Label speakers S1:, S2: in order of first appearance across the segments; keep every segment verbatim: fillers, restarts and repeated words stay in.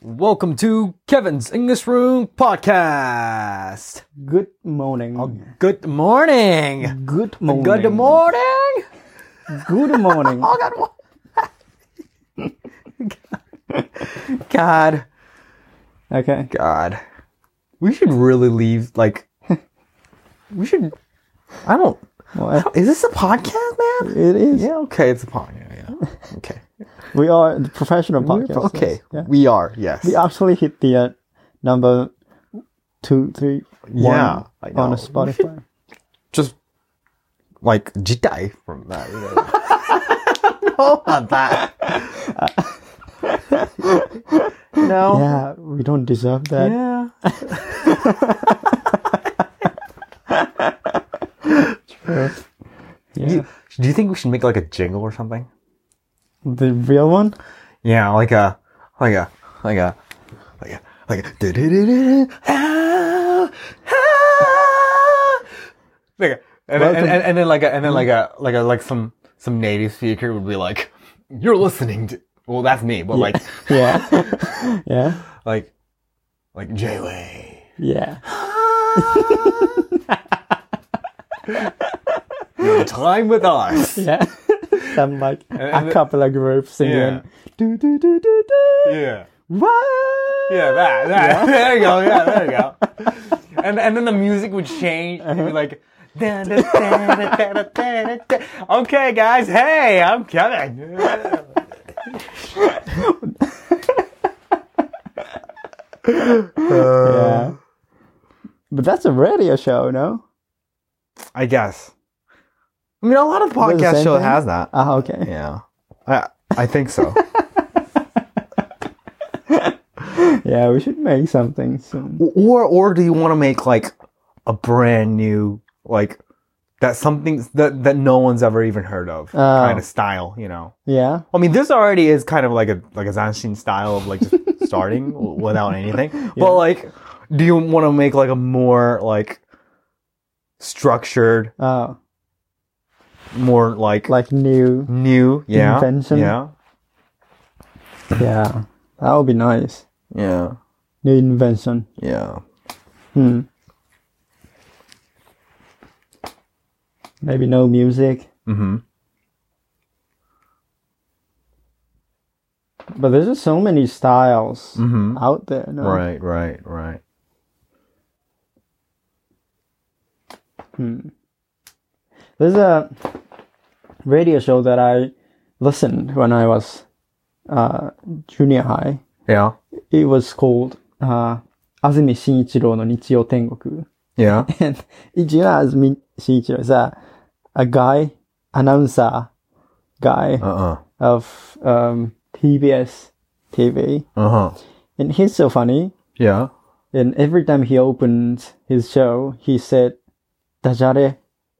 S1: Welcome to Kevin's English Room Podcast.
S2: Good morning.
S1: Oh, good morning.
S2: Good morning.
S1: Good morning.
S2: Good morning.
S1: Oh, God. God.
S2: Okay.
S1: God. We should really leave, like, we should, I don't,
S2: What?
S1: is this a podcast, man?
S2: It is.
S1: Yeah, okay, it's a podcast, yeah, yeah. Okay.
S2: We are the professional
S1: We're-
S2: podcast.
S1: okay,
S2: Yeah.
S1: we are, yes.
S2: We actually hit the uh, number two, three, one
S1: Yeah, I know.
S2: on a
S1: We
S2: Spotify.
S1: Just, like, jitai from that, you know. No, not that. No.
S2: Yeah, we don't deserve that.
S1: Yeah.
S2: True. Yeah.
S1: Do, you, do you think we should make like a jingle or something?
S2: The real one?
S1: Yeah, like a, like a, like a, like a, like a, do-do-do-do-do, ah, ah. Like a, and, then, and, and, and then like a, and then like a, like a, like some, some native speaker would be like, you're listening to, well, that's me, but like,
S2: Yeah. Yeah.
S1: like, like J-Way.
S2: Yeah.
S1: Your time with us.
S2: Yeah. Some like
S1: and
S2: a couple of groups singing.
S1: Yeah.
S2: Do, do, do, do, do.
S1: Yeah.
S2: What?
S1: Yeah, that, that. There you go. Yeah, there you go. And and then the music would change. It'd be like, da, da, da, da, da, da, da, da. Okay, guys. Hey, I'm Kevin.
S2: Yeah. But that's a radio show, no?
S1: I guess. I mean, a lot of
S2: Is it the
S1: podcast
S2: same
S1: show
S2: thing?
S1: has that.
S2: Ah, okay.
S1: Yeah, I I think so.
S2: Yeah, we should make something soon.
S1: Or or do you want to make like a brand new like that something that that no one's ever even heard of
S2: Oh.
S1: kind of style? You know.
S2: Yeah.
S1: I mean, this already is kind of like a like a Zanshin style of like just starting w- without anything. But like, do you want to make like a more like structured,
S2: Oh,
S1: more like
S2: like new.
S1: new? Yeah,
S2: Invention?
S1: yeah,
S2: Yeah. That would be nice.
S1: yeah,
S2: New invention.
S1: yeah.
S2: Hmm. Maybe no music.
S1: Mm-hmm.
S2: But there's just so many styles
S1: Mm-hmm.
S2: out there. No?
S1: Right, right, right.
S2: Hmm. There's a radio show that I listened when I was uh, junior high.
S1: Yeah,
S2: It was called uh, 安住紳一郎の日曜天国.
S1: yeah.
S2: And you know, Azumi Shinichiro is a, a guy, announcer guy
S1: Uh-uh.
S2: of um, T B S T V.
S1: Uh-huh.
S2: And he's so funny.
S1: Yeah.
S2: And every time he opened his show, he said, Dajare,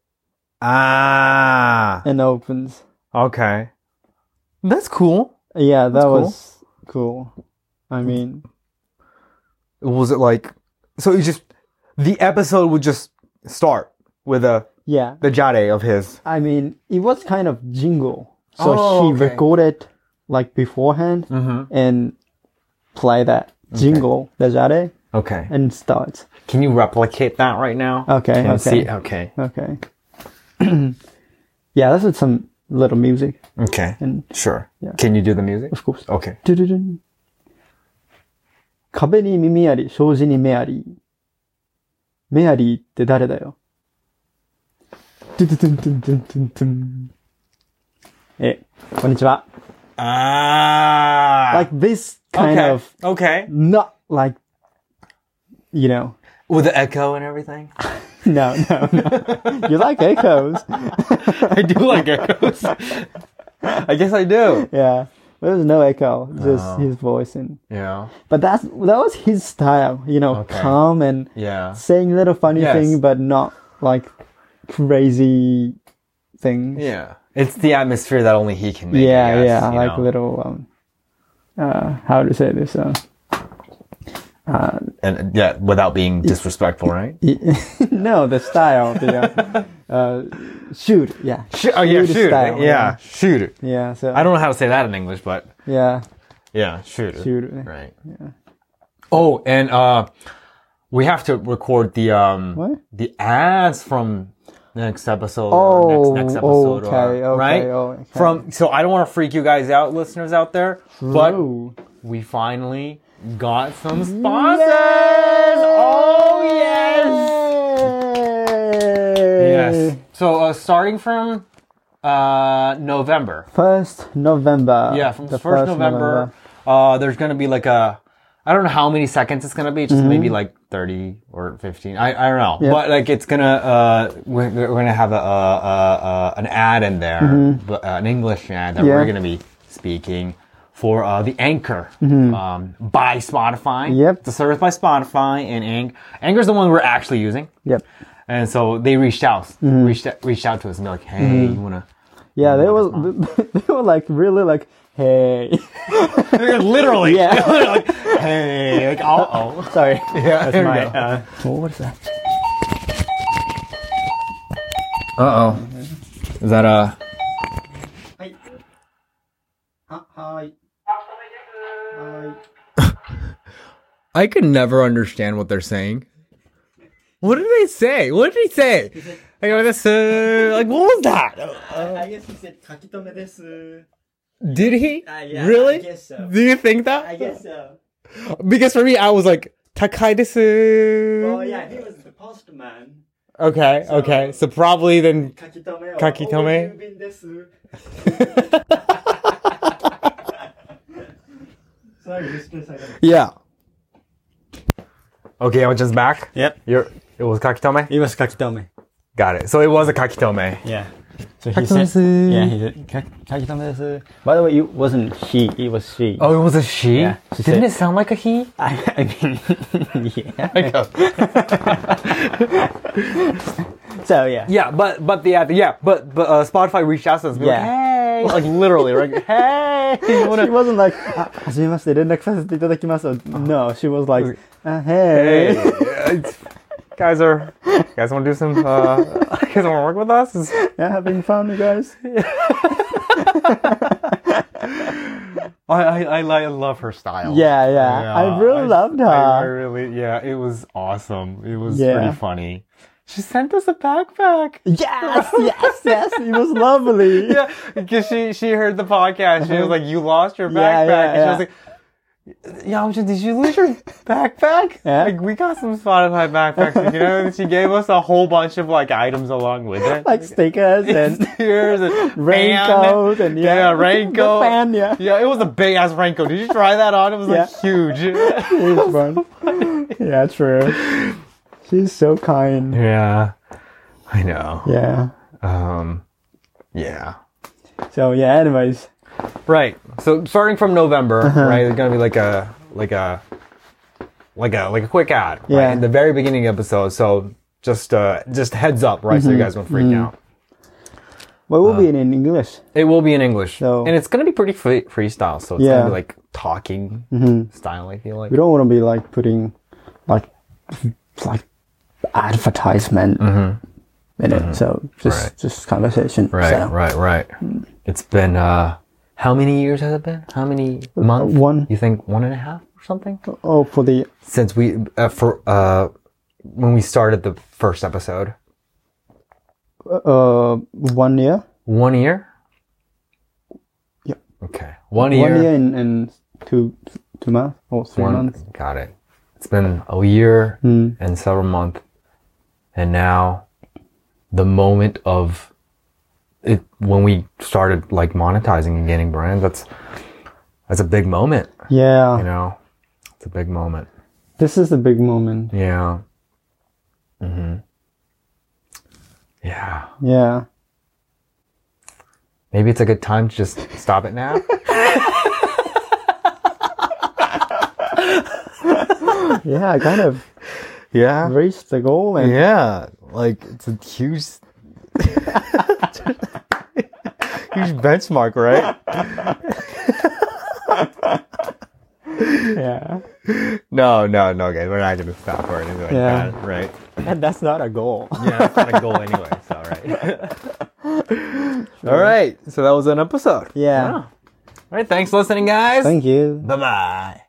S1: Ah.
S2: and opens.
S1: Okay. That's cool.
S2: Yeah, that
S1: That's cool.
S2: was cool. I mean,
S1: Was it like, so you just, the episode would just start with a,
S2: yeah.
S1: the jare of his.
S2: I mean, it was kind of jingle. So
S1: Oh,
S2: he
S1: okay.
S2: recorded like beforehand
S1: Mm-hmm.
S2: and play that jingle, Dajare,
S1: Okay.
S2: and start.
S1: Can you replicate that right now?
S2: Okay,
S1: Can I
S2: okay.
S1: see? Okay.
S2: Okay. Yeah, that's some little music.
S1: Okay.
S2: And
S1: Sure.
S2: Yeah.
S1: Can you do the music?
S2: of course.
S1: Okay.
S2: ドゥドゥドゥン壁に耳あり、障子に目あり。メアリーって誰だよ。ドゥドゥドゥンドゥンドゥンドゥンドゥン。え、こんにちは。
S1: Ah.
S2: Like this kind
S1: okay.
S2: of,
S1: Okay.
S2: not like, you know.
S1: With the echo and everything?
S2: No, no, no. You like echoes.
S1: I do like echoes. I guess I do.
S2: Yeah. There's no echo, just
S1: Oh.
S2: his voice. And
S1: Yeah.
S2: but that's that was his style, you know,
S1: Okay.
S2: calm and
S1: Yeah.
S2: saying little funny
S1: Yes.
S2: thing, but not like crazy things.
S1: Yeah. It's the atmosphere that only he can make.
S2: yeah,
S1: I guess,
S2: yeah,
S1: you
S2: like
S1: know?
S2: little um, uh, how to say this? Uh, uh,
S1: And yeah, without being disrespectful, right?
S2: no, the style, the uh, uh, shoot, yeah,
S1: Sh- oh yeah, shoot.
S2: style,
S1: yeah, shoot.
S2: yeah. So
S1: I don't know how to say that in English, but
S2: yeah,
S1: Yeah, shoot.
S2: シュールね。
S1: Right. Oh, and uh, we have to record the um
S2: What?
S1: the ads from next episode.
S2: Oh,
S1: or next next episode,
S2: okay,
S1: or,
S2: okay,
S1: right?
S2: okay.
S1: From so I don't want to freak you guys out, listeners out there, but
S2: Ooh.
S1: we finally got some sponsors. Oh yes, yes. So uh, starting from uh November.
S2: First November.
S1: Yeah, from
S2: the
S1: first November, uh, there's gonna be like a, I don't know how many seconds it's gonna be, just maybe like thirty or fifteen. I, I don't know,
S2: Yeah.
S1: but like it's gonna, uh, we're, we're gonna have a, a, a, a an ad in there, but, uh, an English ad that
S2: Yeah.
S1: we're gonna be speaking for uh, the Anchor um, by Spotify.
S2: Yep.
S1: It's a service by Spotify, and Anch- Anchor's the one we're actually using.
S2: Yep.
S1: And so they reached out, reached out, reached out to us and they're like, "Hey, you wanna?"
S2: Yeah, they were they were like really like, hey.
S1: Literally,
S2: Yeah.
S1: like, hey, like, uh oh.
S2: Sorry.
S1: Yeah,
S2: That's
S1: here we
S2: my.
S1: go.
S2: Uh, oh, what is that?
S1: Uh oh. Is that a?
S2: Hi. Hi. Hi.
S1: I could never understand what they're saying. What did they say? What did he say? Like, oh, this, uh, like, what was that?
S2: I guess he said 書き留めです.
S1: Did he?
S2: Uh, yeah,
S1: really?
S2: I guess so.
S1: Do you think that?
S2: I guess so.
S1: Because for me, I was like, Takai desu.
S2: Well, yeah, he was the postman.
S1: Okay,
S2: So-
S1: okay. So probably then.
S2: 書き留めを。
S1: 書き留め。
S2: 郵便です. Sorry, just a second.
S1: Yeah. Okay, I'm just back.
S2: Yep.
S1: You're, it was kakitome?
S2: It was 書き留め.
S1: Got it. So it was a kakitome.
S2: Yeah. So he said, yeah, he said, 書き留めです. By the way, it wasn't he, it was she.
S1: Oh, it was a she?
S2: Yeah, she
S1: Didn't
S2: said-
S1: it sound like a he?
S2: I, I mean, yeah. So, yeah.
S1: Yeah, but but the yeah, but but uh, Spotify reached out to us. And
S2: Yeah.
S1: Like, hey, like literally, like, hey, you wanna-
S2: She wasn't like, あ、はじめまして、連絡させていただきます. No, she was like, uh,
S1: hey,
S2: hey.
S1: it's- guys are, you guys want to do some? Uh, you guys want to work with us? Is-
S2: Yeah, having fun, you guys.
S1: I I I, li- I love her style.
S2: Yeah, yeah. I really loved her.
S1: I, I really, yeah, it was awesome. It was
S2: Yeah.
S1: pretty funny. She sent us a backpack.
S2: Yes, yes, yes. It was lovely.
S1: Yeah, because she she heard the podcast. She was like, "You lost your
S2: Yeah,
S1: backpack,"
S2: yeah,
S1: and she
S2: yeah.
S1: was like, "Yamcha, did you lose your backpack?"
S2: Yeah.
S1: Like, we got some Spotify backpacks, you know. And she gave us a whole bunch of like items along with it,
S2: Like stickers and
S1: stickers and
S2: raincoat
S1: fan.
S2: and yeah,
S1: yeah, raincoat.
S2: The fan, yeah.
S1: Yeah, it was a big ass raincoat. Did you try that on? It was like
S2: Yeah.
S1: huge.
S2: It was fun. Yeah, true. She's so kind.
S1: Yeah, I know.
S2: Yeah.
S1: Um, yeah.
S2: So yeah, anyways.
S1: Right. So starting from November, right, there's gonna be like a like a like a like a quick ad, right?
S2: Yeah.
S1: In the very beginning of the episode. So just uh just heads up, right? So you guys don't freak out.
S2: Well, it will be in English.
S1: It will be in English,
S2: So-
S1: and it's gonna be pretty free, freestyle. So it's
S2: Yeah.
S1: gonna be like talking style. I feel like.
S2: We don't want to be like putting like like advertisement in it. So just
S1: Right.
S2: just conversation.
S1: Right,
S2: So,
S1: right, right. It's been uh how many years has it been? How many months?
S2: one.
S1: You think one and a half or something?
S2: Oh, for the
S1: Since we uh, for uh when we started the first episode.
S2: uh one year.
S1: One year?
S2: Yeah.
S1: Okay. One year.
S2: One year and, and two two months or three
S1: One-
S2: months.
S1: Got it. It's been a year
S2: Mm.
S1: and several months. And now the moment of it when we started like monetizing and getting brands, that's that's a big moment,
S2: Yeah.
S1: you know. It's a big moment.
S2: This is the big moment.
S1: Yeah. Mhm. Yeah.
S2: Yeah.
S1: Maybe it's a good time to just stop it now.
S2: Yeah, I kind of
S1: Yeah.
S2: reached the goal and
S1: Yeah, like it's a huge, huge benchmark, right?
S2: yeah.
S1: No, no, no, guys, we're not gonna stop or anything like
S2: Yeah.
S1: that, right?
S2: And that's not a goal.
S1: Yeah, that's not a goal anyway. So, right. All right, so that was an episode.
S2: Yeah.
S1: right, thanks for listening, guys.
S2: Thank you.
S1: Bye bye.